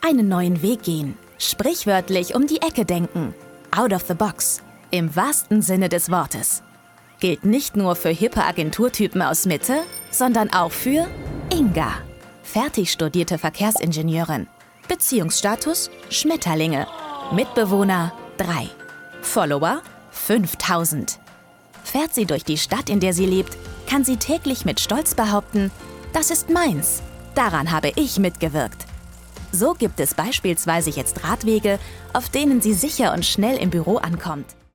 Einen neuen Weg gehen. Sprichwörtlich um die Ecke denken. Out of the box. Im wahrsten Sinne des Wortes. Gilt nicht nur für hippe Agenturtypen aus Mitte, sondern auch für Inga. Fertig studierte Verkehrsingenieurin. Beziehungsstatus Schmetterlinge. Mitbewohner 3. Follower 5000. Fährt sie durch die Stadt, in der sie lebt, kann sie täglich mit Stolz behaupten, das ist meins. Daran habe ich mitgewirkt. So gibt es beispielsweise jetzt Radwege, auf denen sie sicher und schnell im Büro ankommt.